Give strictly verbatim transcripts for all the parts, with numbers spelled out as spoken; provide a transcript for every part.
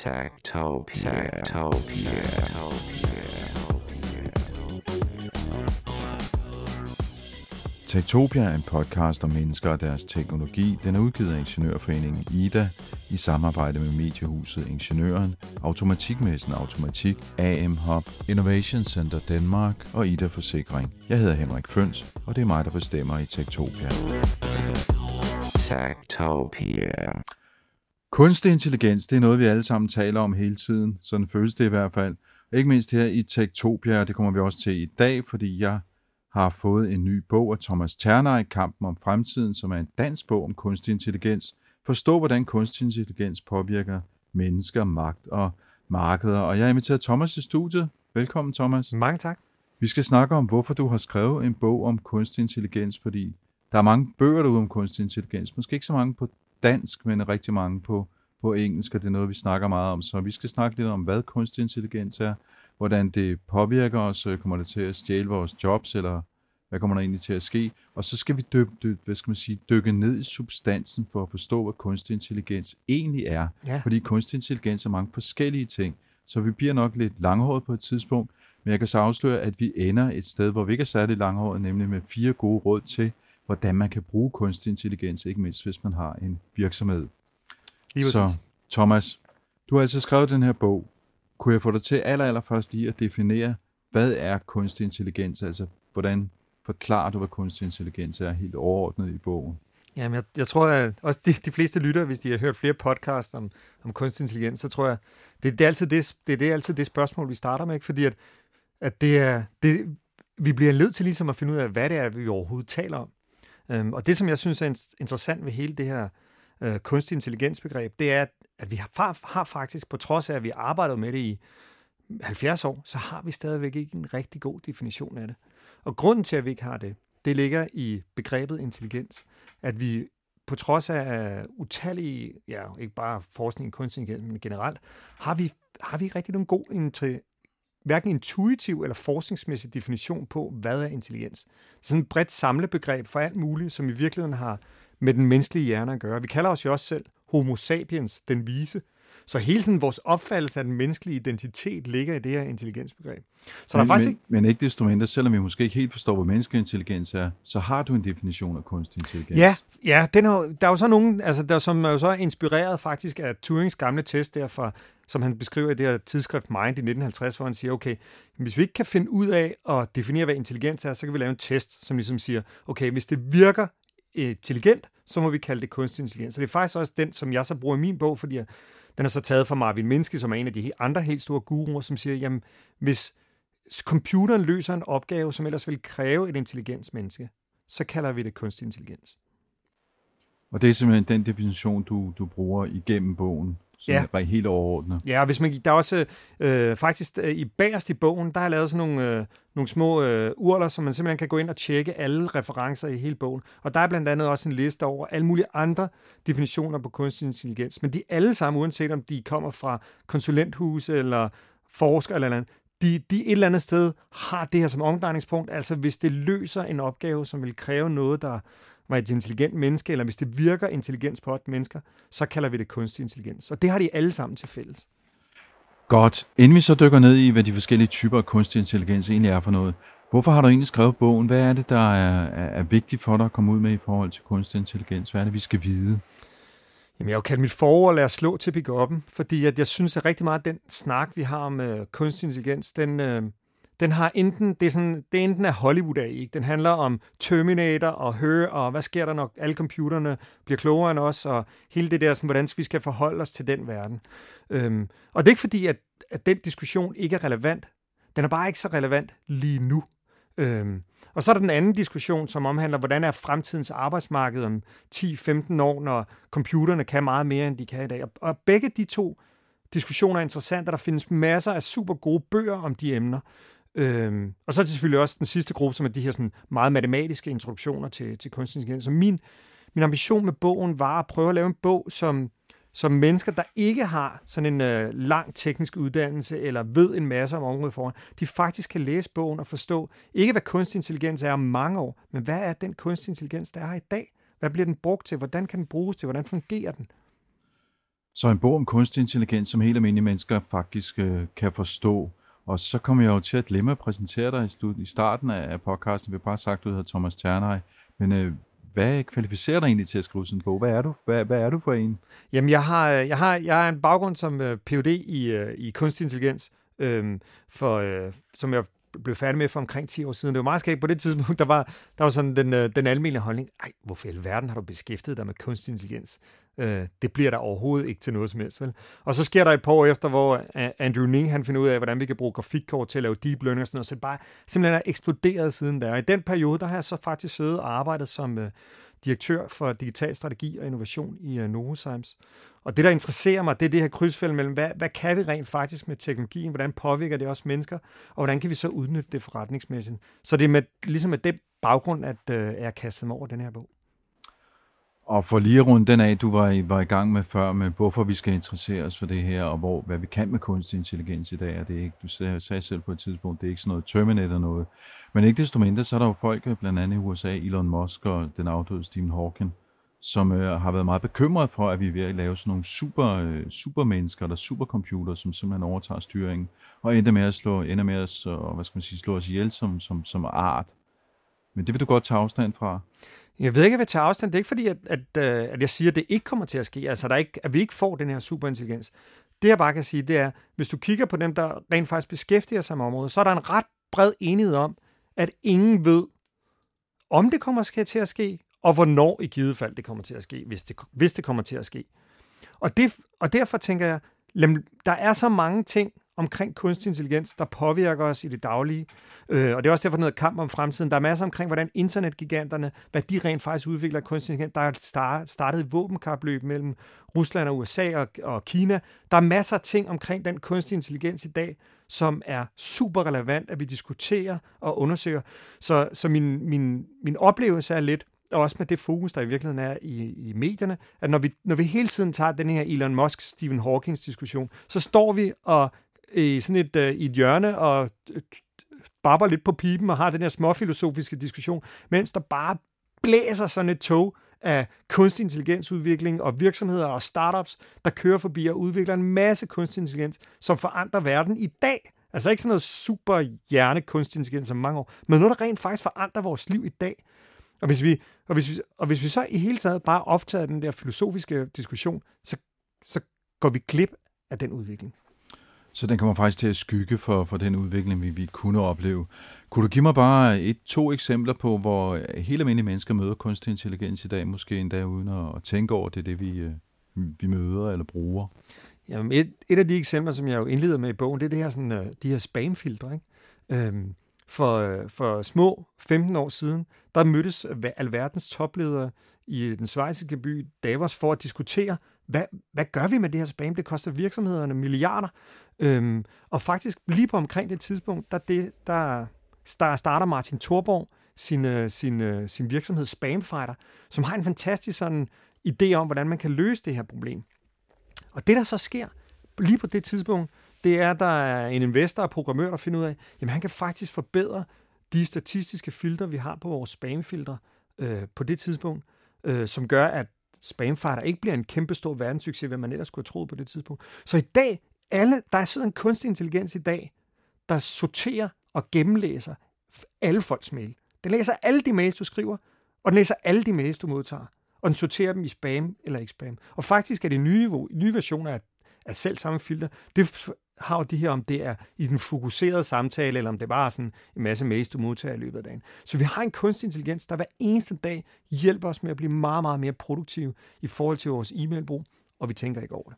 Techtopia. Techtopia. Techtopia er en podcast om mennesker og deres teknologi. Den er udgivet af Ingeniørforeningen I D A i samarbejde med mediehuset Ingeniøren, Automatikmessen Automatik, A M Hub, Innovation Center Danmark og I D A Forsikring. Jeg hedder Henrik Føns, og det er mig, der bestemmer i Techtopia. Techtopia. Kunstig intelligens, det er noget, vi alle sammen taler om hele tiden. Sådan føles det i hvert fald. Og ikke mindst her i Techtopia, og det kommer vi også til i dag, fordi jeg har fået en ny bog af Thomas Terner i Kampen om fremtiden, som er en dansk bog om kunstig intelligens. Forstå, hvordan kunstig intelligens påvirker mennesker, magt og markeder. Og jeg har inviteret Thomas i studiet. Velkommen, Thomas. Mange tak. Vi skal snakke om, hvorfor du har skrevet en bog om kunstig intelligens, fordi der er mange bøger derude om kunstig intelligens. Måske ikke så mange på dansk, men rigtig mange på, på engelsk, og det er noget, vi snakker meget om. Så vi skal snakke lidt om, hvad kunstig intelligens er, hvordan det påvirker os, kommer det til at stjæle vores jobs, eller hvad kommer der egentlig til at ske? Og så skal vi dykke, dyk, hvad skal man sige, dykke ned i substansen for at forstå, hvad kunstig intelligens egentlig er. Ja. Fordi kunstig intelligens er mange forskellige ting, så vi bliver nok lidt langhåret på et tidspunkt, men jeg kan så afsløre, at vi ender et sted, hvor vi ikke er særlig langhåret, nemlig med fire gode råd til, hvordan man kan bruge kunstig intelligens, ikke mindst hvis man har en virksomhed. Lige så Thomas, du har altså skrevet den her bog. Kunne jeg få dig til aller, aller først lige at definere, hvad er kunstig intelligens? Altså, hvordan forklarer du, hvad kunstig intelligens er helt overordnet i bogen? Jamen, jeg, jeg tror, at også de, de fleste lyttere, hvis de har hørt flere podcasts om, om kunstig intelligens, så tror jeg, det, det, er altid det, det, det er altid det spørgsmål, vi starter med, ikke? Fordi at, at det er, det, vi bliver nødt til ligesom at finde ud af, hvad det er, vi overhovedet taler om. Um, og det, som jeg synes er interessant ved hele det her uh, kunstig intelligensbegreb, det er, at vi har, har faktisk, på trods af, at vi arbejder med det i halvfjerds år, så har vi stadigvæk ikke en rigtig god definition af det. Og grunden til, at vi ikke har det, det ligger i begrebet intelligens. At vi på trods af utallige, ja, ikke bare forskning i kunstig intelligens, men generelt, har vi, har vi ikke rigtig nogen god, hverken intuitiv eller forskningsmæssig definition på, hvad er intelligens. Det er sådan et bredt samlebegreb for alt muligt, som i virkeligheden har med den menneskelige hjerne at gøre. Vi kalder os jo også selv Homo sapiens, den vise. Så hele sådan vores opfattelse af den menneskelige identitet ligger i det her intelligensbegreb. Så men, der er faktisk men, ikke... men ikke desto mindre, selvom vi måske ikke helt forstår, hvad menneskelig intelligens er, så har du en definition af kunstig intelligens. Ja, ja den er, der er jo så nogen, altså der, som er jo så inspireret faktisk af Turings gamle test derfra, som han beskriver i det her tidsskrift Mind i nitten halvtreds, hvor han siger, okay, hvis vi ikke kan finde ud af at definere, hvad intelligens er, så kan vi lave en test, som ligesom siger, okay, hvis det virker intelligent, så må vi kalde det kunstig intelligens. Så det er faktisk også den, som jeg så bruger i min bog, fordi jeg, den er så taget fra Marvin Minsky, som er en af de andre helt store guruer, som siger, jamen, hvis computeren løser en opgave, som ellers vil kræve et intelligensmenneske, så kalder vi det kunstig intelligens. Og det er simpelthen den definition, du, du bruger igennem bogen, som ja. er helt overordnet. Ja, hvis man, der er også øh, faktisk øh, i bagerst i bogen, der har jeg lavet sådan nogle, øh, nogle små øh, urler, som man simpelthen kan gå ind og tjekke alle referencer i hele bogen. Og der er blandt andet også en liste over alle mulige andre definitioner på kunstig intelligens. Men de alle sammen, uanset om de kommer fra konsulenthuse eller forskere eller andet, de, de et eller andet sted har det her som omdrejningspunkt. Altså hvis det løser en opgave, som vil kræve noget, der var et intelligent menneske, eller hvis det virker intelligens på et mennesker, så kalder vi det kunstig intelligens. Og det har de alle sammen til fælles. Godt. Inden vi så dykker ned i, hvad de forskellige typer af kunstig intelligens egentlig er for noget, hvorfor har du egentlig skrevet bogen? Hvad er det, der er, er vigtigt for dig at komme ud med i forhold til kunstig intelligens? Hvad er det, vi skal vide? Jamen, jeg har jo kaldt mit forord lade os slå til pick-up'en, fordi at jeg synes, at rigtig meget af den snak, vi har om øh, kunstig intelligens, den... Øh, Den har enten, det er sådan, det er enten af Hollywood af, ikke? Den handler om Terminator og Her, og hvad sker der, når alle computerne bliver klogere end os, og hele det der, sådan, hvordan vi skal forholde os til den verden. Øhm, og det er ikke fordi, at, at den diskussion ikke er relevant. Den er bare ikke så relevant lige nu. Øhm, og så er der den anden diskussion, som omhandler, hvordan er fremtidens arbejdsmarked om ti til femten år, når computerne kan meget mere, end de kan i dag. Og, og begge de to diskussioner er interessante, og der findes masser af super gode bøger om de emner. Øhm, og så er det selvfølgelig også den sidste gruppe, som er de her sådan meget matematiske introduktioner til, til kunstig intelligens. Så min, min ambition med bogen var at prøve at lave en bog, som, som mennesker, der ikke har sådan en øh, lang teknisk uddannelse, eller ved en masse om området foran, de faktisk kan læse bogen og forstå, ikke hvad kunstig intelligens er om mange år, men hvad er den kunstig intelligens, der er her i dag? Hvad bliver den brugt til? Hvordan kan den bruges til? Hvordan fungerer den? Så en bog om kunstig intelligens, som helt almindelige mennesker faktisk øh, kan forstå. Og så kommer jeg jo til at glemme at præsentere dig i, stud- i starten af podcasten. Vi har bare sagt, at du hedder Thomas Ternay. Men øh, hvad kvalificerer dig egentlig til at skrive sådan en bog? Hvad er du, hvad, hvad er du for en? Jamen, jeg har, jeg har, jeg har en baggrund som uh, P H D i, uh, i kunstig intelligens, øhm, for, uh, som jeg blev færdig med for omkring ti år siden. Det var meget skægt på det tidspunkt, der var, der var sådan den, uh, den almindelige holdning. Ej, hvorfor i alverden har du beskæftiget dig med kunstig intelligens? Uh, det bliver der overhovedet ikke til noget som helst, vel? Og så sker der et par år efter, hvor uh, Andrew Ng, han finder ud af, hvordan vi kan bruge grafikkort til at lave deep learning og sådan noget, så det bare simpelthen er eksploderet siden der. Og i den periode, der har jeg så faktisk siddet og arbejdet som uh, direktør for digital strategi og innovation i uh, Novozymes. Og det, der interesserer mig, det er det her krydsfelt mellem, hvad, hvad kan vi rent faktisk med teknologien, hvordan påvirker det også mennesker, og hvordan kan vi så udnytte det forretningsmæssigt. Så det er med, ligesom med den baggrund, at uh, jeg kastede mig over den her bog. Og for lige at runde den af, du var i, var i gang med før, med hvorfor vi skal interessere os for det her, og hvor, hvad vi kan med kunstig intelligens i dag, og det er ikke, du sagde, sagde selv på et tidspunkt, det er ikke sådan noget Terminator noget. Men ikke desto mindre, så er der jo folk, blandt andet i U S A, Elon Musk og den afdøde Stephen Hawking, som øh, har været meget bekymret for, at vi er ved at lave sådan nogle super, øh, supermennesker, eller supercomputer, som simpelthen overtager styringen, og ender med at slå, ender med at, og, hvad skal man sige, slå os ihjel som, som, som art. Men det vil du godt tage afstand fra. Jeg ved ikke, at jeg vil tage afstand. Det er ikke fordi, at, at, at jeg siger, at det ikke kommer til at ske. Altså, der er ikke, at vi ikke får den her superintelligens. Det, jeg bare kan sige, det er, hvis du kigger på dem, der rent faktisk beskæftiger sig med området, så er der en ret bred enighed om, at ingen ved, om det kommer til at ske, og hvornår i givet fald det kommer til at ske, hvis det, hvis det kommer til at ske. Og, det, og derfor tænker jeg, der er så mange ting omkring kunstig intelligens, der påvirker os i det daglige. Øh, og det er også derfor noget kamp om fremtiden. Der er masser omkring, hvordan internetgiganterne, hvad de rent faktisk udvikler kunstig intelligens. Der er startet et våbenkapløb mellem Rusland og U S A og, og Kina. Der er masser af ting omkring den kunstig intelligens i dag, som er super relevant, at vi diskuterer og undersøger. Så, så min, min, min oplevelse er lidt, og også med det fokus, der i virkeligheden er i, i medierne, at når vi, når vi hele tiden tager den her Elon Musk, Stephen Hawkings diskussion, så står vi og i sådan et, uh, i et hjørne og barber lidt på pipen og har den her småfilosofiske diskussion, mens der bare blæser sådan et tog af kunstig intelligensudvikling og virksomheder og startups, der kører forbi og udvikler en masse kunstig intelligens, som forandrer verden i dag. Altså ikke sådan noget super hjerne kunstig intelligens om mange år, men noget, der rent faktisk forandrer vores liv i dag. Og hvis vi, og hvis vi, og hvis vi så i hele taget bare optager den der filosofiske diskussion, så, så går vi glip af den udvikling. Så den kommer faktisk til at skygge for, for den udvikling, vi, vi kunne opleve. Kunne du give mig bare et, to eksempler på, hvor helt almindelige mennesker møder kunstig intelligens i dag, måske endda uden at, at tænke over det, det vi, vi møder eller bruger? Jamen et, et af de eksempler, som jeg jo indleder med i bogen, det er det her, sådan, de her spamfiltre. Ikke? Øhm, for, for små femten år siden, der mødtes alverdens topledere i den schweiziske by Davos for at diskutere, hvad, hvad gør vi med det her spam? Det koster virksomhederne milliarder. Øhm, og faktisk lige på omkring det tidspunkt, der, det, der starter Martin Thorborg sin, sin, sin virksomhed Spamfighter, som har en fantastisk sådan idé om, hvordan man kan løse det her problem. Og det, der så sker lige på det tidspunkt, det er, at der er en investor og programmør, der finder ud af, jamen han kan faktisk forbedre de statistiske filtre, vi har på vores spamfiltre øh, på det tidspunkt, øh, som gør, at Spamfighter ikke bliver en kæmpe stor verdenssucces, hvad man ellers skulle have troet på det tidspunkt. Så i dag, alle, der sidder en kunstig intelligens i dag, der sorterer og gennemlæser alle folks mail. Den læser alle de mails, du skriver, og den læser alle de mails, du modtager. Og den sorterer dem i spam eller ikke spam. Og faktisk er det nye, nye versioner af, af selv samme filter, det har jo de her, om det er i den fokuserede samtale, eller om det bare er sådan en masse mails, du modtager i løbet af dagen. Så vi har en kunstig intelligens, der hver eneste dag hjælper os med at blive meget, meget mere produktive i forhold til vores e-mailbrug, og vi tænker ikke over det.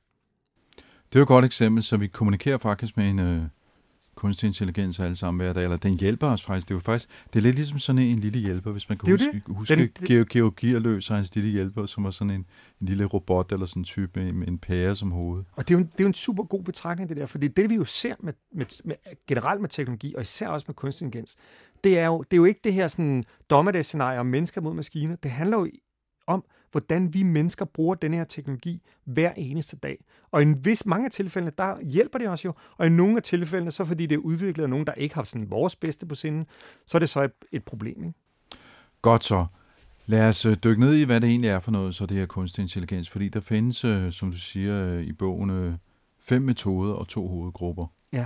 Det er jo et godt eksempel, så vi kommunikerer faktisk med en øh, kunstig intelligens alle sammen hver dag, eller den hjælper os faktisk. Det er jo faktisk, det er lidt ligesom sådan en lille hjælper, hvis man kan huske, det. huske den, det... Georg Gearløs og hans lille hjælper, som er sådan en, en lille robot eller sådan en type med, med en pære som hoved. Og det er, jo en, det er jo en super god betragtning, det der, fordi det, vi jo ser med, med, med, generelt med teknologi, og især også med kunstig intelligens, det er jo, det er jo ikke det her sådan dommedagsscenarie om mennesker mod maskiner. Det handler jo om, hvordan vi mennesker bruger den her teknologi hver eneste dag. Og i en vis mange af tilfældene, der hjælper det os jo, og i nogle af tilfældene, så fordi det er udviklet af nogen, der ikke har sådan vores bedste på sinden, så er det så et, et problem. Ikke? Godt så. Lad os øh, dykke ned i, hvad det egentlig er for noget, så det her kunstig intelligens. Fordi der findes, øh, som du siger øh, i bogen, øh, fem metoder og to hovedgrupper. Ja.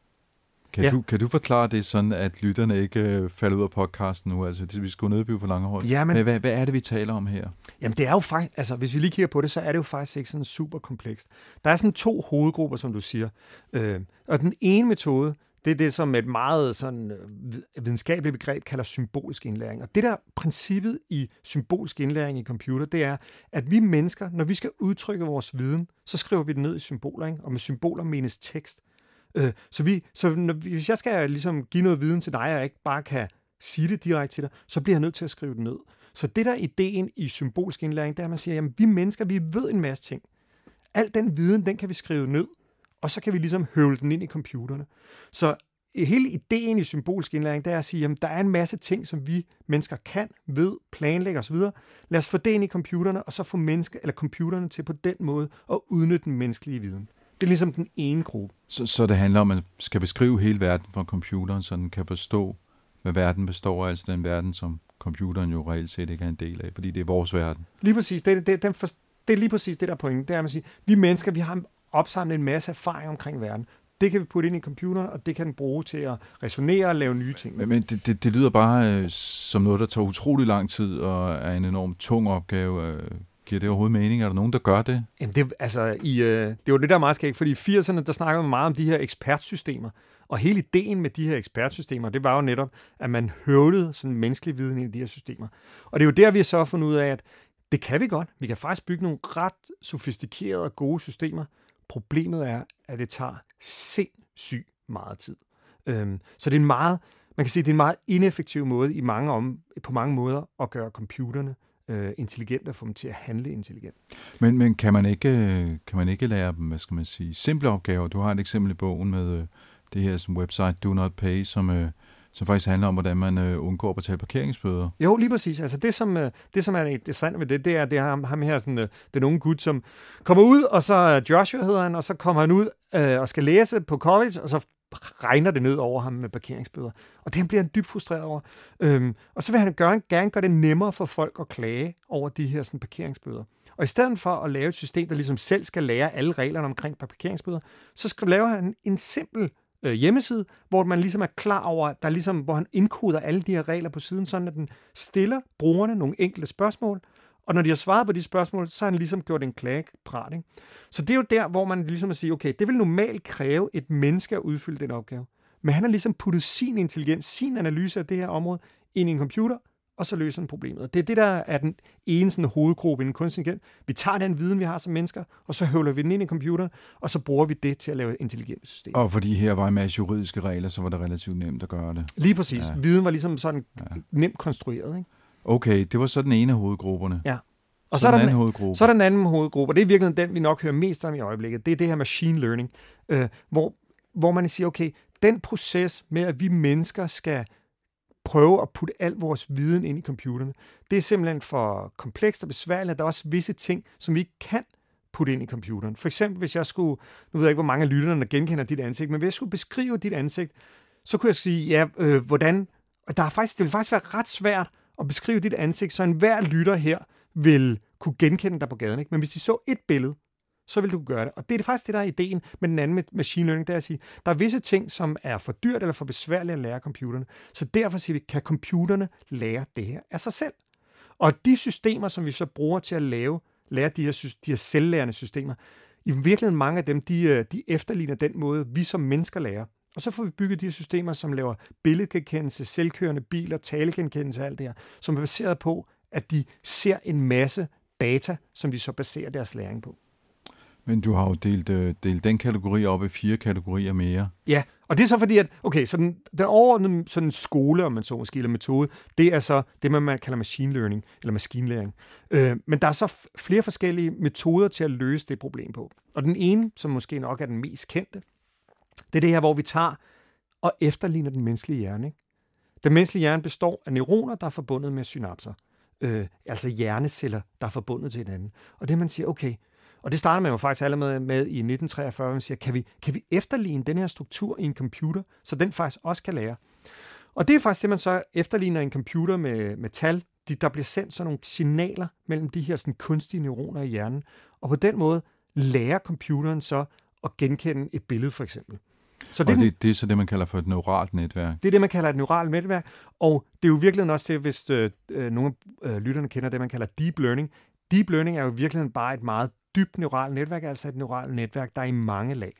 Kan, ja. Du, kan du forklare det sådan, at lytterne ikke øh, falder ud af podcasten nu? Altså, vi skal gå ned på Langehold. Ja, men, hvad, hvad er det, vi taler om her? Jamen, det er jo faktisk, altså, hvis vi lige kigger på det, så er det jo faktisk ikke sådan super komplekst. Der er sådan to hovedgrupper, som du siger. Øh, og den ene metode, det er det, som et meget sådan videnskabeligt begreb kalder symbolisk indlæring. Og det der princippet i symbolisk indlæring i computer, det er, at vi mennesker, når vi skal udtrykke vores viden, så skriver vi det ned i symboler, ikke? Og med symboler menes tekst. Øh, så vi, så når, hvis jeg skal ligesom give noget viden til dig, og jeg ikke bare kan sige det direkte til dig, så bliver jeg nødt til at skrive det ned. Så det der ideen i symbolisk indlæring, det er, at man siger, jamen vi mennesker, vi ved en masse ting. Al den viden, den kan vi skrive ned, og så kan vi ligesom høvle den ind i computerne. Så hele ideen i symbolisk indlæring, det er at sige, at der er en masse ting, som vi mennesker kan, ved, planlægge osv. Lad os få det ind i computerne, og så få mennesker, eller computerne til på den måde at udnytte den menneskelige viden. Det er ligesom den ene gruppe. Så, så det handler om, at man skal beskrive hele verden fra computeren, så den kan forstå, hvad verden består af, altså den verden, som computeren jo reelt set ikke er en del af, fordi det er vores verden. Lige præcis. Det er, det, den for, det er lige præcis det, der er pointen. Det er, at man siger, vi mennesker, vi har opsamlet en masse erfaring omkring verden. Det kan vi putte ind i computeren, og det kan den bruge til at resonere og lave nye ting. Men, men det, det, det lyder bare øh, som noget, der tager utrolig lang tid og er en enormt tung opgave. Øh, giver det overhovedet mening? Er der nogen, der gør det? Jamen det, altså, i, øh, det var det, der er meget skægt, fordi i firserne, der snakker man meget om de her ekspertsystemer. Og hele ideen med de her ekspertsystemer, det var jo netop, at man høvlede sådan menneskelig viden i de her systemer. Og det er jo der, vi har så fundet ud af, at det kan vi godt. Vi kan faktisk bygge nogle ret sofistikerede og gode systemer. Problemet er, at det tager sindssygt meget tid. Øhm, så det er en meget, man kan sige, det er en meget ineffektiv måde i mange om, på mange måder at gøre computerne øh, intelligente og få dem til at handle intelligent. Men, men kan man ikke kan man ikke lære dem, hvad skal man sige, simple opgaver? Du har et eksempel i bogen med øh, det her som website Do Not Pay, som øh, som faktisk handler om, hvordan man øh, undgår at betale parkeringsbøder. Jo, lige præcis. Altså det, som, øh, det, som er interessant ved det, det er, det er ham, ham her, sådan, øh, den unge gut, som kommer ud, og så Joshua hedder han, og så kommer han ud øh, og skal læse på college, og så regner det ned over ham med parkeringsbøder. Og det bliver han dybt frustreret over. Øhm, og så vil han gøre, gerne gøre det nemmere for folk at klage over de her sådan, parkeringsbøder. Og i stedet for at lave et system, der ligesom selv skal lære alle reglerne omkring parkeringsbøder, så skal, laver han en simpel øh, hjemmeside, hvor man ligesom er klar over, der ligesom, hvor han indkoder alle de her regler på siden, sådan at den stiller brugerne nogle enkelte spørgsmål, og når de har svaret på de spørgsmål, så har han ligesom gjort en klageprat, ikke? Så det er jo der, hvor man ligesom at sige, okay, det vil normalt kræve et menneske at udfylde den opgave. Men han har ligesom puttet sin intelligens, sin analyse af det her område ind i en computer, og så løser han problemet. Og det er det, der er den ene sådan, hovedgruppe inden kunstig intelligens. Vi tager den viden, vi har som mennesker, og så høvler vi den ind i computeren, og så bruger vi det til at lave intelligente systemer. Og fordi her var en masse juridiske regler, så var det relativt nemt at gøre det. Lige præcis. Ja. Viden var ligesom sådan Ja. nemt konstrueret, ikke? Okay, det var så den ene af hovedgrupperne. Ja. Og så, så er, den der anden den, hovedgruppe. så er der den anden hovedgruppe, og det er virkelig den, vi nok hører mest om i øjeblikket. Det er det her machine learning, øh, hvor, hvor man siger, okay, den proces med, at vi mennesker skal prøve at putte al vores viden ind i computerne, det er simpelthen for komplekst og besværligt, at der er også visse ting, som vi ikke kan putte ind i computeren. For eksempel, hvis jeg skulle, nu ved jeg ikke, hvor mange af lytterne, der genkender dit ansigt, men hvis jeg skulle beskrive dit ansigt, så kunne jeg sige, ja, øh, hvordan, og der er faktisk, det vil faktisk være ret svært at beskrive dit ansigt, så enhver lytter her vil kunne genkende dig på gaden, ikke? Men hvis de så et billede, så vil du kunne gøre det. Og det er faktisk det, der er ideen med den anden machine learning, det er at sige, der er visse ting, som er for dyrt eller for besværligt at lære computerne. Så derfor siger vi, kan computerne lære det her af sig selv? Og de systemer, som vi så bruger til at lave, lære de her, de her selvlærende systemer, i virkeligheden mange af dem, de, de efterligner den måde, vi som mennesker lærer. Og så får vi bygget de her systemer, som laver billedgenkendelse, selvkørende biler, talegenkendelse og alt det her, som er baseret på, at de ser en masse data, som de så baserer deres læring på. Men du har jo delt, øh, delt den kategori op i fire kategorier mere. Ja, og det er så fordi, at okay, så den, den overordnede sådan skole, om man så måske, eller metode, det er så det, man kalder machine learning, eller maskinlæring. Øh, men der er så f- flere forskellige metoder til at løse det problem på. Og den ene, som måske nok er den mest kendte, det er det her, hvor vi tager og efterligner den menneskelige hjerne, ikke? Den menneskelige hjerne består af neuroner, der er forbundet med synapser. Øh, altså hjerneceller, der er forbundet til hinanden. Og det man siger, okay, og det starter man jo faktisk allerede med i nitten treogfyrre, hvor man siger, kan vi, kan vi efterligne den her struktur i en computer, så den faktisk også kan lære? Og det er faktisk det, man så efterligner en computer med, med tal, de, der bliver sendt sådan nogle signaler mellem de her sådan, kunstige neuroner i hjernen, og på den måde lærer computeren så at genkende et billede, for eksempel. Så det, og det, det er så det, man kalder for et neuralt netværk. Det er det, man kalder et neuralt netværk, og det er jo virkelig også det, hvis øh, nogle af øh, lytterne kender det, man kalder deep learning. Deep learning er jo virkelig bare et meget dybt neuralt netværk, altså et neuralt netværk, der er i mange lag.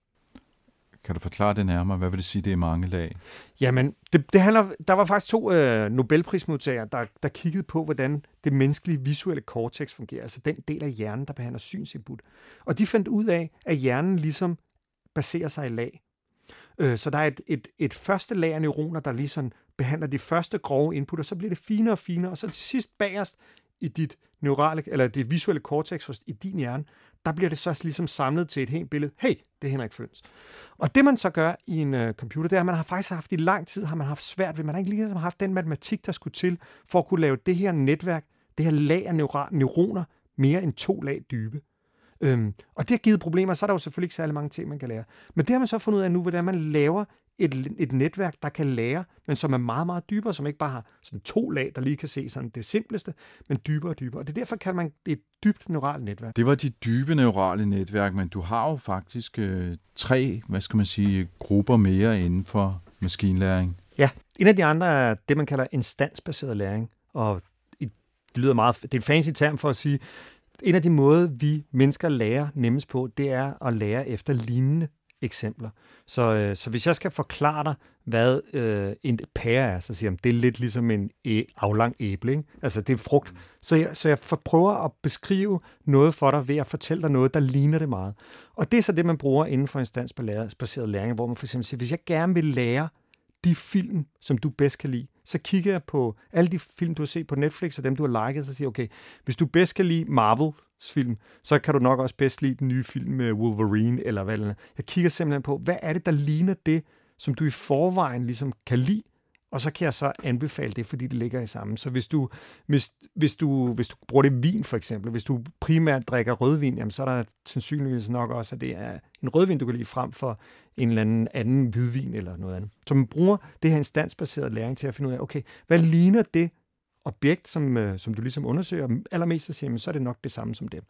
Kan du forklare det nærmere? Hvad vil det sige, det er mange lag? Jamen, det, det handler, der var faktisk to øh, Nobelprismodtagere, der, der kiggede på, hvordan det menneskelige visuelle cortex fungerer, altså den del af hjernen, der behandler synsinput. Og de fandt ud af, at hjernen ligesom baserer sig i lag. Øh, så der er et, et, et første lag af neuroner, der ligesom behandler de første grove input, og så bliver det finere og finere, og så til sidst bagerst i dit neurale, eller det visuelle cortex i din hjerne, der bliver det så ligesom samlet til et helt billede. Hey, det er Henrik Føns. Og det man så gør i en uh, computer, det er, at man har faktisk haft i lang tid, har man haft svært ved, man har ikke lige haft den matematik, der skulle til, for at kunne lave det her netværk, det her lag af neura- neuroner, mere end to lag dybe. Øhm, og det har givet problemer, så er der jo selvfølgelig ikke særlig mange ting, man kan lære. Men det har man så fundet ud af nu, hvordan man laver et, et netværk, der kan lære, men som er meget, meget dybere, som ikke bare har sådan to lag, der lige kan se sådan det simpleste, men dybere og dybere. Og det er derfor, kan man et dybt neuralt netværk. Det var de dybe neurale netværk, men du har jo faktisk øh, tre, hvad skal man sige, grupper mere inden for maskinlæring. Ja, en af de andre er det, man kalder instansbaseret læring, og det lyder meget, det er en fancy term for at sige, en af de måder, vi mennesker lærer nemmest på, det er at lære efter lignende eksempler. Så, øh, så hvis jeg skal forklare dig, hvad øh, en pære er, så siger jeg, det er lidt ligesom en æ, aflang æble, ikke? Altså det er frugt. Så jeg, så jeg prøver at beskrive noget for dig ved at fortælle dig noget, der ligner det meget. Og det er så det, man bruger inden for instansbaseret læring, hvor man for eksempel siger, hvis jeg gerne vil lære de film, som du bedst kan lide, så kigger jeg på alle de film, du har set på Netflix, og dem, du har liket, så siger jeg, okay, hvis du bedst kan lide Marvels film, så kan du nok også bedst lide den nye film med Wolverine, eller hvad eller andet. Jeg kigger simpelthen på, hvad er det, der ligner det, som du i forvejen ligesom kan lide, og så kan jeg så anbefale det, fordi det ligger i sammen. Så hvis du, hvis, hvis du, hvis du bruger det vin for eksempel, hvis du primært drikker rødvin, jamen, så er der sandsynligvis nok også, at det er en rødvin, du kan lide frem for en eller anden anden hvidvin eller noget andet. Så man bruger det her instansbaserede læring til at finde ud af, okay, hvad ligner det objekt, som, som du ligesom undersøger allermest, så siger man, så er det nok det samme som det.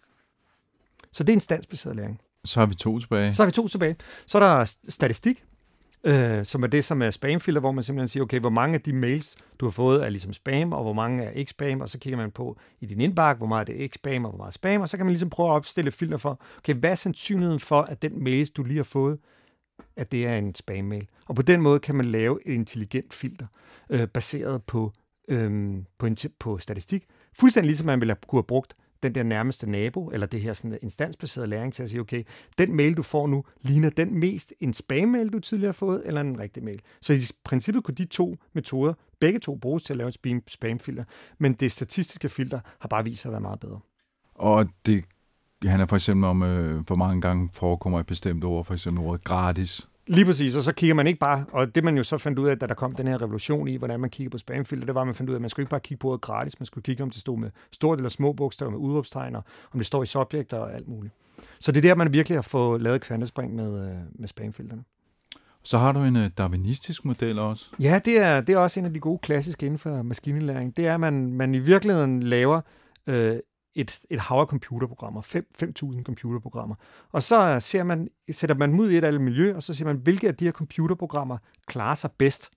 Så det er instansbaseret læring. Så har vi to tilbage. Så har vi to tilbage. Så er der statistik, øh, som er det, som er spamfilter, hvor man simpelthen siger, okay, hvor mange af de mails, du har fået, er ligesom spam, og hvor mange er ikke spam, og så kigger man på i din indbakke, hvor meget er det ikke spam, og hvor meget er spam, og så kan man ligesom prøve at opstille filter for, okay, hvad er sandsynligheden for, at den mail, du lige har fået, at det er en spam-mail. Og på den måde kan man lave et intelligent filter, øh, baseret på, øh, på, en, på statistik. Fuldstændig ligesom man ville have kunne have brugt den der nærmeste nabo, eller det her sådan instansbaserede læring til at sige, okay, den mail, du får nu, ligner den mest en spam-mail, du tidligere har fået, eller en rigtig mail. Så i princippet kunne de to metoder, begge to bruges til at lave et spam-filter, men det statistiske filter har bare vist sig at være meget bedre. Og det handler for eksempel om, øh, hvor mange gange forekommer et bestemt ord, for eksempel ordet gratis. Lige præcis, og så kigger man ikke bare, og det man jo så fandt ud af, da der kom den her revolution i, hvordan man kigger på spamfilter, det var, at man fandt ud af, at man skulle ikke bare kigge på ordet gratis, man skulle kigge, om det stod med store eller små bogstaver, med udråbstegn, og om det står i subjekter og alt muligt. Så det er der, man virkelig har fået lavet kvantespring med, med spamfilterne. Så har du en uh, darwinistisk model også? Ja, det er, det er også en af de gode klassiske inden for maskinlæring. Det er, at man, man i virkeligheden laver øh, et, et hav af computerprogrammer, fem tusind computerprogrammer. Og så ser man, sætter man dem ud i et eller andet miljø, og så ser man, hvilke af de her computerprogrammer klarer sig bedst.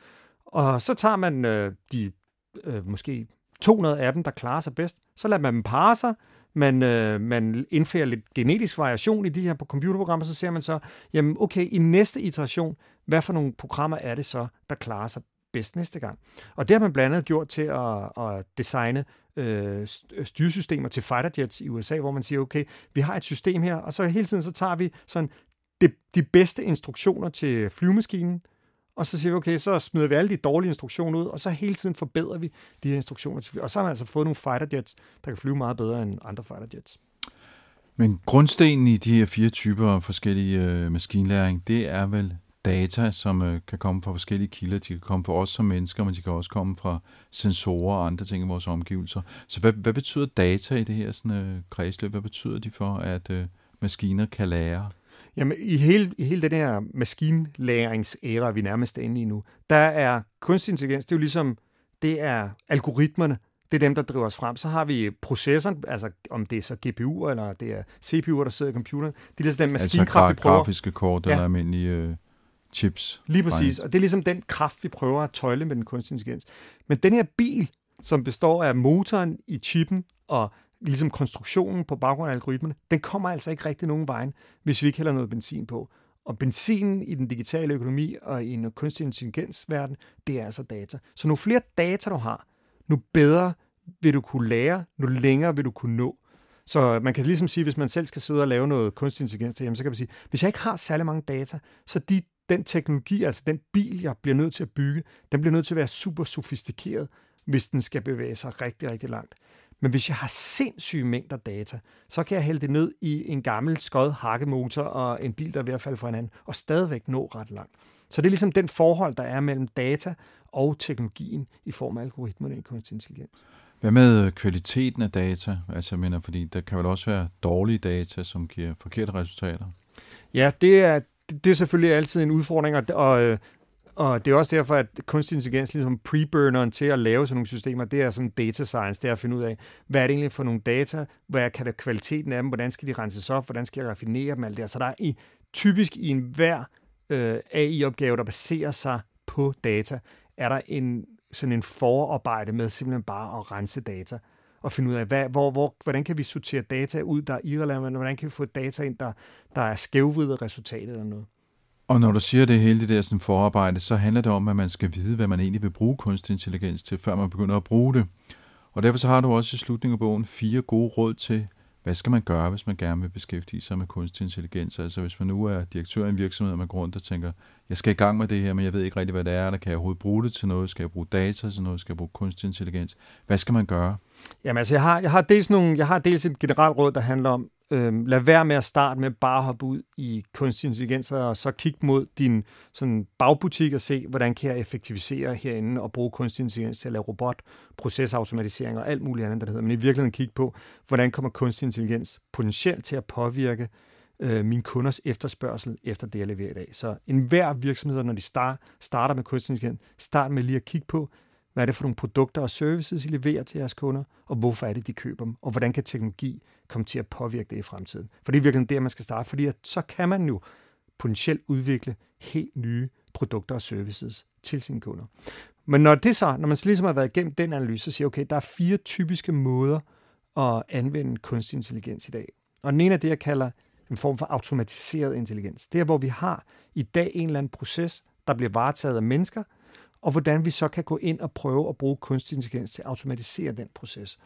Og så tager man øh, de øh, måske to hundrede af dem, der klarer sig bedst, så lader man dem parre sig, man, øh, man indfører lidt genetisk variation i de her computerprogrammer, så ser man så, jamen okay, i næste iteration, hvad for nogle programmer er det så, der klarer sig bedst næste gang. Og det har man blandt andet gjort til at, at designe øh, styresystemer til fighterjets i U S A, hvor man siger, okay, vi har et system her, og så hele tiden så tager vi sådan de, de bedste instruktioner til flyvemaskinen, og så siger vi, okay, så smider vi alle de dårlige instruktioner ud, og så hele tiden forbedrer vi de her instruktioner til fly. Og så har man altså fået nogle fighterjets, der kan flyve meget bedre end andre fighterjets. Men grundstenen i de her fire typer af forskellige øh, maskinlæring, det er vel data, som øh, kan komme fra forskellige kilder. De kan komme fra os som mennesker, men de kan også komme fra sensorer og andre ting i vores omgivelser. Så hvad, hvad betyder data i det her sådan, øh, kredsløb? Hvad betyder de for, at øh, maskiner kan lære? Jamen, i hele, i hele den her maskinlæringsæra, vi nærmest er inde i nu, der er kunstig intelligens, det er jo ligesom, det er algoritmerne. Det Det er dem, der driver os frem. Så har vi processoren, altså om det er så G P U'er, eller det er C P U'er, der sidder i computeren. Det er ligesom den maskinkraft, altså vi prøver. grafiske kort, ja. Eller almindelige øh, chips. Lige præcis, og det er ligesom den kraft, vi prøver at tøjle med den kunstig intelligens. Men den her bil, som består af motoren i chippen, og ligesom konstruktionen på baggrund af algoritmerne, den kommer altså ikke rigtig nogen vejen, hvis vi ikke hælder noget benzin på. Og benzinen i den digitale økonomi og i en kunstig intelligensverden, det er altså data. Så nu flere data du har, nu bedre vil du kunne lære, nu længere vil du kunne nå. Så man kan ligesom sige, hvis man selv skal sidde og lave noget kunstig intelligens derhjemme, så kan man sige, hvis jeg ikke har særlig mange data, så de, den teknologi, altså den bil, jeg bliver nødt til at bygge, den bliver nødt til at være super sofistikeret, hvis den skal bevæge sig rigtig, rigtig langt. Men hvis jeg har sindssyge mængder data, så kan jeg hælde det ned i en gammel skød hakkemotor og en bil, der er ved at falde fra hinanden, og stadigvæk nå ret langt. Så det er ligesom den forhold, der er mellem data og teknologien i form af algoritmerne i kunstig intelligens. Hvad med kvaliteten af data? Altså, jeg mener, fordi der kan vel også være dårlige data, som giver forkerte resultater? Ja, det er, det er selvfølgelig altid en udfordring, og, og Og det er også derfor, at kunstig intelligens ligesom preburneren til at lave sådan nogle systemer, det er sådan data science, det er at finde ud af, hvad er det egentlig for nogle data, hvad kan det kvaliteten af dem, hvordan skal de renses op, hvordan skal jeg raffinere dem, alt det her. Så der er i, typisk i enhver øh, A I-opgave, der baserer sig på data, er der en, sådan en forarbejde med simpelthen bare at rense data og finde ud af, hvad, hvor, hvor, hvordan kan vi sortere data ud, der er irrelevant, hvordan kan vi få data ind, der, der er skævvridet resultatet eller noget. Og når du siger det hele det der sådan forarbejde, så handler det om, at man skal vide, hvad man egentlig vil bruge kunstig intelligens til, før man begynder at bruge det. Og derfor så har du også i slutningen af bogen fire gode råd til, hvad skal man gøre, hvis man gerne vil beskæftige sig med kunstig intelligens. Altså hvis man nu er direktør i en virksomhed, og man går rundt og tænker, jeg skal i gang med det her, men jeg ved ikke rigtig, hvad det er, eller kan jeg overhovedet bruge det til noget, skal jeg bruge data til noget, skal jeg bruge kunstig intelligens. Hvad skal man gøre? Jamen altså, jeg har, jeg har, dels, nogle, jeg har dels et generelt råd, der handler om, Øhm, lad være med at starte med bare at hoppe ud i kunstig intelligens og så kigge mod din sådan, bagbutik og se, hvordan kan jeg effektivisere herinde og bruge kunstig intelligens til at lave robot, procesautomatisering og alt muligt andet, der hedder. Men i virkeligheden kigge på, hvordan kommer kunstig intelligens potentielt til at påvirke øh, mine kunders efterspørgsel efter det, jeg leverer i dag. Så enhver virksomhed, når de start, starter med kunstig intelligens, start med lige at kigge på, hvad er det for nogle produkter og services, I leverer til jeres kunder, og hvorfor er det, de køber dem, og hvordan kan teknologi komme til at påvirke det i fremtiden. For det er virkelig der, man skal starte, fordi at så kan man jo potentielt udvikle helt nye produkter og services til sine kunder. Men når det så, når man så ligesom har været igennem den analyse, så siger okay, der er fire typiske måder at anvende kunstig intelligens i dag. Og den ene af det, jeg kalder en form for automatiseret intelligens. Det er, hvor vi har i dag en eller anden proces, der bliver varetaget af mennesker, og hvordan vi så kan gå ind og prøve at bruge kunstig intelligens til at automatisere den proces.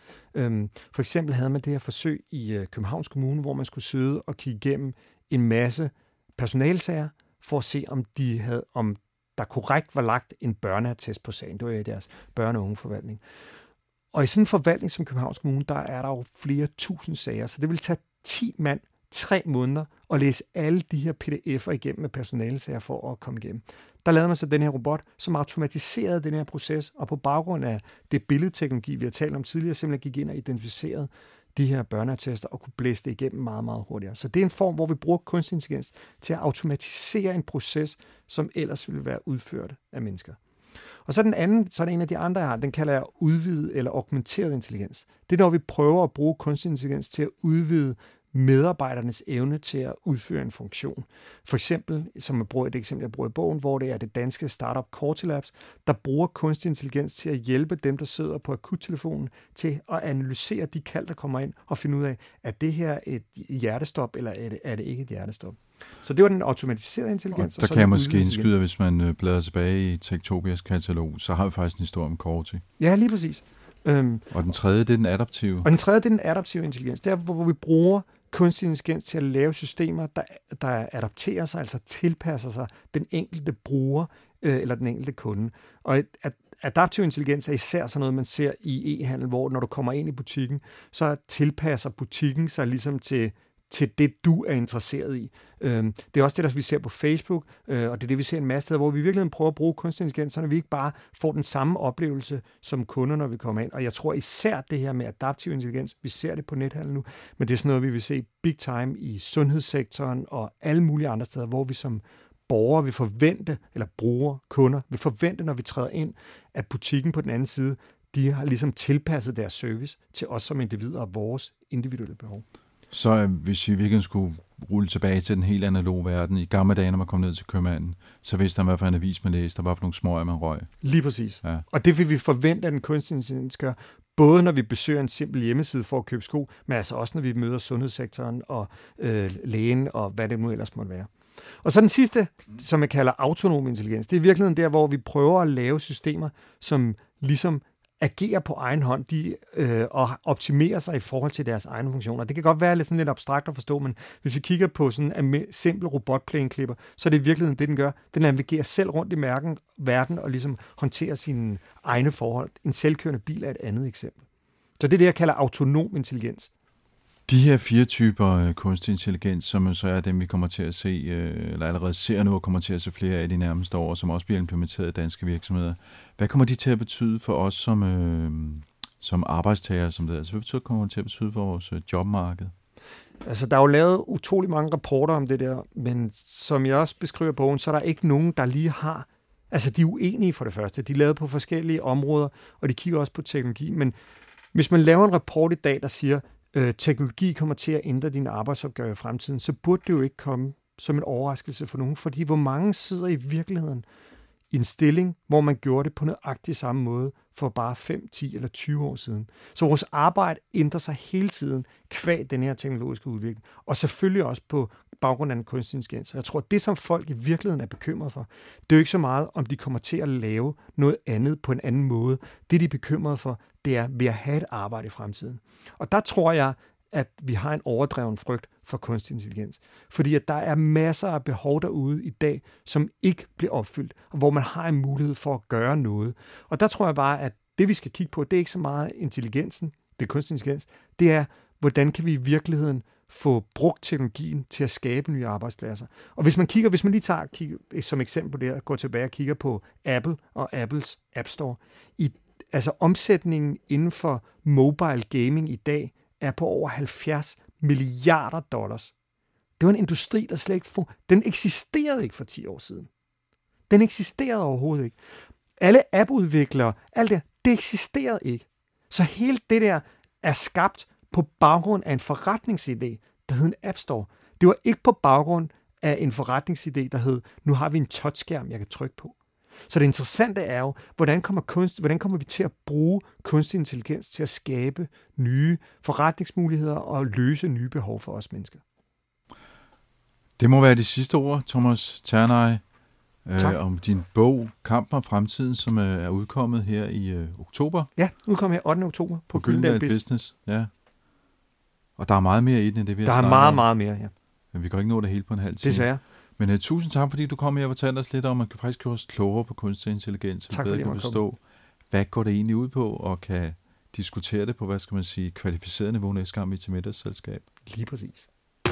For eksempel havde man det her forsøg i Københavns Kommune, hvor man skulle sidde og kigge igennem en masse personalesager, for at se, om, de havde, om der korrekt var lagt en børneattest på sagen. Det var i deres børne- og ungeforvaltning. Og i sådan en forvaltning som Københavns Kommune, der er der jo flere tusind sager, så det vil tage ti mand tre måneder at læse alle de her P D F'er igennem med personalesager for at komme igennem. Der lavede man så den her robot, som automatiserede den her proces, og på baggrund af det billedteknologi, vi har talt om tidligere, simpelthen gik ind og identificerede de her børneattester og kunne blæse det igennem meget, meget hurtigere. Så det er en form, hvor vi bruger kunstig intelligens til at automatisere en proces, som ellers ville være udført af mennesker. Og så den anden, så er det en af de andre, jeg har, den kalder jeg udvidet eller augmenteret intelligens. Det er, når vi prøver at bruge kunstig intelligens til at udvide medarbejdernes evne til at udføre en funktion. For eksempel, som jeg bruger et eksempel, jeg bruger i bogen, hvor det er det danske startup Cortilabs, der bruger kunstig intelligens til at hjælpe dem, der sidder på akuttelefonen, til at analysere de kald, der kommer ind, og finde ud af, er det her et hjertestop, eller er det, er det ikke et hjertestop? Så det var den automatiserede intelligens. Og der og kan jeg måske indskyde, hvis man bladrer tilbage i Tektopias katalog, så har vi faktisk en historie om Corti. Ja, lige præcis. Øhm, og den tredje, det er den adaptive. Og den tredje, det er den adaptive intelligens. Det er, hvor vi bruger kunstig intelligens til at lave systemer, der, der adapterer sig, altså tilpasser sig den enkelte bruger øh, eller den enkelte kunde. Og at adaptiv intelligens er især sådan noget, man ser i e-handel, hvor når du kommer ind i butikken, så tilpasser butikken sig ligesom til til det, du er interesseret i. Det er også det, der vi ser på Facebook, og det er det, vi ser en masse steder, hvor vi virkelig prøver at bruge kunstig intelligens, så vi ikke bare får den samme oplevelse som kunder, når vi kommer ind. Og jeg tror især det her med adaptiv intelligens, vi ser det på nethandel nu, men det er sådan noget, vi vil se big time i sundhedssektoren og alle mulige andre steder, hvor vi som borgere vil forvente, eller brugere, kunder, vil forvente, når vi træder ind, at butikken på den anden side de har ligesom tilpasset deres service til os som individer og vores individuelle behov. Så øh, hvis vi virkelig skulle rulle tilbage til den helt analoge verden, i gamle dage, når man kom ned til købmanden, så vidste han, hvad for en avis man læste, og hvad for nogle smøger man røg. Lige præcis. Ja. Og det vil vi forvente, at den kunstig intelligens gør, både når vi besøger en simpel hjemmeside for at købe sko, men altså også når vi møder sundhedssektoren og øh, lægen og hvad det nu ellers måtte være. Og så den sidste, som jeg kalder autonom intelligens, det er i virkeligheden der, hvor vi prøver at lave systemer, som ligesom agerer på egen hånd de, øh, og optimerer sig i forhold til deres egne funktioner. Det kan godt være lidt, sådan lidt abstrakt at forstå, men hvis vi kigger på sådan en simpel robotplæneklipper, så er det i virkeligheden det, den gør. Den navigerer selv rundt i mærken, verden og ligesom håndterer sine egne forhold. En selvkørende bil er et andet eksempel. Så det er det, jeg kalder autonom intelligens. De her fire typer øh, kunstig intelligens, som så er dem, vi kommer til at se, øh, eller allerede ser nu, og kommer til at se flere af de nærmeste år, som også bliver implementeret i danske virksomheder. Hvad kommer de til at betyde for os som, øh, som arbejdstagere? Som det? Altså, hvad betyder, kommer det til at betyde for vores øh, jobmarked? Altså, der er jo lavet utrolig mange rapporter om det der, men som jeg også beskriver i bogen, så er der ikke nogen, der lige har... Altså, de er uenige for det første. De er lavet på forskellige områder, og de kigger også på teknologi. Men hvis man laver en rapport i dag, der siger, øh, teknologi kommer til at ændre dine arbejdsopgaver i fremtiden, så burde det jo ikke komme som en overraskelse for nogen. Fordi hvor mange sidder i virkeligheden i en stilling, hvor man gjorde det på nøjagtig samme måde for bare fem, ti eller tyve år siden. Så vores arbejde ændrer sig hele tiden kvad den her teknologiske udvikling. Og selvfølgelig også på baggrund af den kunstig intelligens. Jeg tror, det som folk i virkeligheden er bekymret for, det er jo ikke så meget, om de kommer til at lave noget andet på en anden måde. Det, de er bekymret for, det er ved at have et arbejde i fremtiden. Og der tror jeg, at vi har en overdreven frygt for kunstig intelligens. Fordi at der er masser af behov derude i dag, som ikke bliver opfyldt, og hvor man har en mulighed for at gøre noget. Og der tror jeg bare, at det vi skal kigge på, det er ikke så meget intelligensen, det er kunstig intelligens, det er, hvordan kan vi i virkeligheden få brugt teknologien til at skabe nye arbejdspladser. Og hvis man kigger, hvis man lige tager kigger, som eksempel på det her, går tilbage og kigger på Apple og Apples App Store, i, altså omsætningen inden for mobile gaming i dag er på over halvfjerds milliarder dollars. Det var en industri, der slet ikke... For, den eksisterede ikke for ti år siden. Den eksisterede overhovedet ikke. Alle appudviklere, alt det, det eksisterede ikke. Så hele det der er skabt på baggrund af en forretningsidé, der hed en App Store. Det var ikke på baggrund af en forretningsidé, der hed, nu har vi en touchskærm, jeg kan trykke på. Så det interessante er jo, hvordan kommer, kunst, hvordan kommer vi til at bruge kunstig intelligens til at skabe nye forretningsmuligheder og løse nye behov for os mennesker. Det må være de sidste ord, Thomas Ternay, øh, om din bog Kampen om fremtiden, som øh, er udkommet her i øh, oktober. Ja, udkommet her ottende oktober på, på Gyldendal Business. Business. Ja. Og der er meget mere i den, end det vi har Der er meget, om. meget mere, ja. Men vi kan ikke nå det hele på en halv time. Desværre. Men uh, tusind tak, fordi du kom her og fortalte os lidt om, at man kan faktisk gøre os klogere på kunstig intelligens, og bedre kan forstå, hvad går det egentlig ud på, og kan diskutere det på, hvad skal man sige, kvalificeret niveau næste gang vi er til middagsselskab. Lige præcis.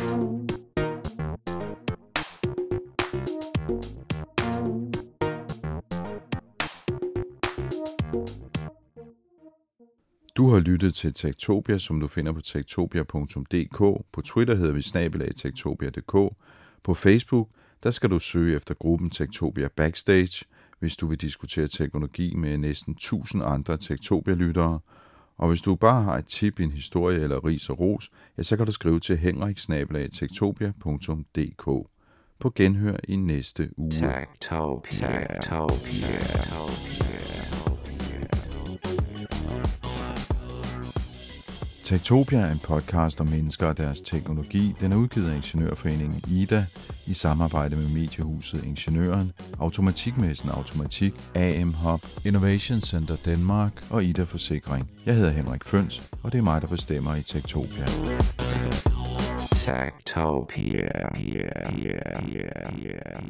Du har lyttet til Techtopia, som du finder på techtopia punktum d k. På Twitter hedder vi snabel-a techtopia punktum d k. På Facebook, der skal du søge efter gruppen Techtopia Backstage, hvis du vil diskutere teknologi med næsten tusind andre Techtopia-lyttere. Og hvis du bare har et tip, en historie eller ris og ros, ja, så kan du skrive til henrik snabel-a techtopia punktum d k. På genhør i næste uge. Techtopia. Techtopia. Techtopia er en podcast om mennesker og deres teknologi. Den er udgivet af Ingeniørforeningen I D A i samarbejde med mediehuset Ingeniøren, Automatikmessen Automatik, A M Hub, Innovation Center Danmark og I D A Forsikring. Jeg hedder Henrik Føns, og det er mig, der bestemmer i Techtopia. Techtopia.